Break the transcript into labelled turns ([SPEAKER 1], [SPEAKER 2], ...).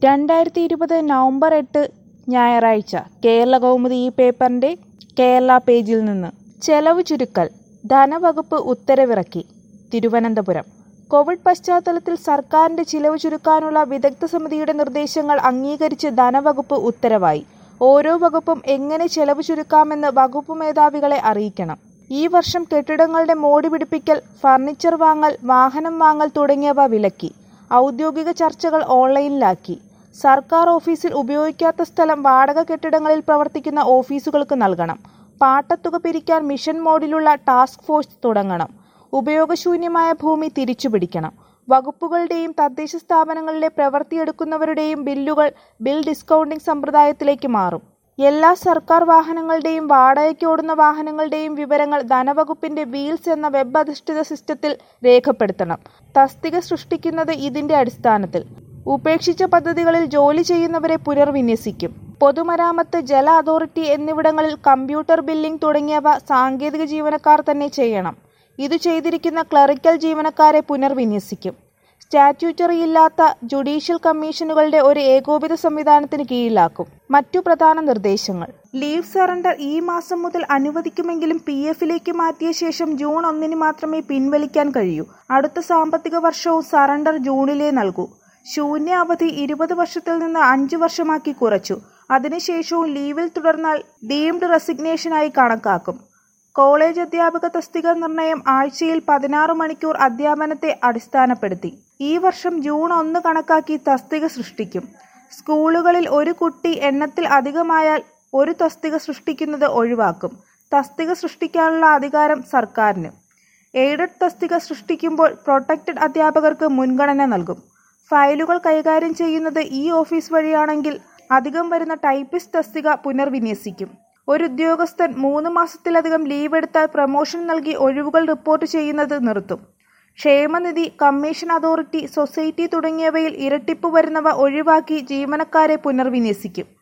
[SPEAKER 1] 2020 November 8 ഞായറാഴ്ച കേരളകൗമുദി ഈ പേപ്പറിന്റെ കേരള പേജിൽ നിന്ന് ചെലവ് ചുരുക്കൽ ധനവകുപ്പ് ഉത്തരവിറക്കി. തിരുവനന്തപുരം കോവിഡ് പശ്ചാത്തലത്തിൽ സർക്കാരിന്റെ ചിലവ് ചുരുക്കാനുള്ള വിദഗ്ധ സമിതിയുടെ നിർദ്ദേശങ്ങൾ അംഗീകരിച്ച് ധനവകുപ്പ് ഉത്തരവായി. ഓരോ വകുപ്പും എങ്ങനെ ചെലവ് ചുരുക്കാമെന്ന് വകുപ്പ് മേധാവികളെ അറിയിക്കണം. ഈ വർഷം കെട്ടിടങ്ങളുടെ മോടി പിടിപ്പിക്കൽ, ഫർണിച്ചർ വാങ്ങൽ, വാഹനം വാങ്ങൽ തുടങ്ങിയവ വിലക്കി. ഔദ്യോഗിക ചർച്ചകൾ ഓൺലൈനിലാക്കി. സർക്കാർ ഓഫീസിൽ ഉപയോഗിക്കാത്ത സ്ഥലം വാടക കെട്ടിടങ്ങളിൽ പ്രവർത്തിക്കുന്ന ഓഫീസുകൾക്ക് നൽകണം. പാട്ടത്തുക പിരിക്കാൻ മിഷൻ മോഡിലുള്ള ടാസ്ക് ഫോഴ്സ് തുടങ്ങണം. ഉപയോഗശൂന്യമായ ഭൂമി തിരിച്ചുപിടിക്കണം. വകുപ്പുകളുടെയും തദ്ദേശ സ്ഥാപനങ്ങളിലെ പ്രവൃത്തിയെടുക്കുന്നവരുടെയും ബില്ലുകൾ ബിൽ ഡിസ്കൗണ്ടിംഗ് സമ്പ്രദായത്തിലേക്ക് മാറും. എല്ലാ സർക്കാർ വാഹനങ്ങളുടെയും വാടകയ്ക്ക് ഓടുന്ന വാഹനങ്ങളുടെയും വിവരങ്ങൾ ധനവകുപ്പിന്റെ വീൽസ് എന്ന വെബ് അധിഷ്ഠിത സിസ്റ്റത്തിൽ രേഖപ്പെടുത്തണം. തസ്തിക സൃഷ്ടിക്കുന്നത് ഇതിന്റെ അടിസ്ഥാനത്തിൽ. ഉപേക്ഷിച്ച പദ്ധതികളിൽ ജോലി ചെയ്യുന്നവരെ പുനർവിന്യസിക്കും. പൊതുമരാമത്ത്, ജല അതോറിറ്റി എന്നിവിടങ്ങളിൽ കമ്പ്യൂട്ടർ ബില്ലിംഗ് തുടങ്ങിയവ സാങ്കേതിക ജീവനക്കാർ തന്നെ ചെയ്യണം. ഇത് ചെയ്തിരിക്കുന്ന ക്ലറിക്കൽ ജീവനക്കാരെ പുനർവിന്യസിക്കും. സ്റ്റാറ്റ്യൂട്ടറി ഇല്ലാത്ത ജുഡീഷ്യൽ കമ്മീഷനുകളുടെ ഒരു ഏകോപിത സംവിധാനത്തിന് കീഴിലാക്കും. മറ്റു പ്രധാന നിർദ്ദേശങ്ങൾ: ലീവ് സറണ്ടർ ഈ മാസം മുതൽ അനുവദിക്കുമെങ്കിലും PF-ലേക്ക് മാറ്റിയ ശേഷം ജൂൺ 1 മാത്രമേ പിൻവലിക്കാൻ കഴിയൂ. അടുത്ത സാമ്പത്തിക വർഷവും സറണ്ടർ ജൂണിലേ നൽകൂ. ശൂന്യ അവധി 20 വർഷത്തിൽ നിന്ന് 5 വർഷമാക്കി കുറച്ചു. അതിനുശേഷവും ലീവിൽ തുടർന്നാൽ ഡീംഡ് റെസിഗ്നേഷനായി കണക്കാക്കും. കോളേജ് അധ്യാപക തസ്തിക നിർണയം ആഴ്ചയിൽ 16 മണിക്കൂർ അധ്യാപനത്തെ അടിസ്ഥാനപ്പെടുത്തി. ഈ വർഷം ജൂൺ 1 കണക്കാക്കി തസ്തിക സൃഷ്ടിക്കും. സ്കൂളുകളിൽ ഒരു കുട്ടി എണ്ണത്തിൽ അധികമായാൽ ഒരു തസ്തിക സൃഷ്ടിക്കുന്നത് ഒഴിവാക്കും. തസ്തിക സൃഷ്ടിക്കാനുള്ള അധികാരം സർക്കാരിന്. എയ്ഡഡ് തസ്തിക സൃഷ്ടിക്കുമ്പോൾ പ്രൊട്ടക്റ്റഡ് അധ്യാപകർക്ക് മുൻഗണന നൽകും. ഫയലുകൾ കൈകാര്യം ചെയ്യുന്നത് ഈ ഓഫീസ് വഴിയാണെങ്കിൽ അധികം വരുന്ന ടൈപ്പിസ്റ്റ് തസ്തിക പുനർവിന്യസിക്കും. ഒരു ഉദ്യോഗസ്ഥൻ 3 മാസത്തിലധികം ലീവ് എടുത്താൽ പ്രമോഷൻ നൽകി ഒഴിവുകൾ റിപ്പോർട്ട് ചെയ്യുന്നത് നിർത്തും. ക്ഷേമനിധി, കമ്മീഷൻ അതോറിറ്റി, സൊസൈറ്റി തുടങ്ങിയവയിൽ ഇരട്ടിപ്പ് വരുന്നവ ഒഴിവാക്കി ജീവനക്കാരെ പുനർവിന്യസിക്കും.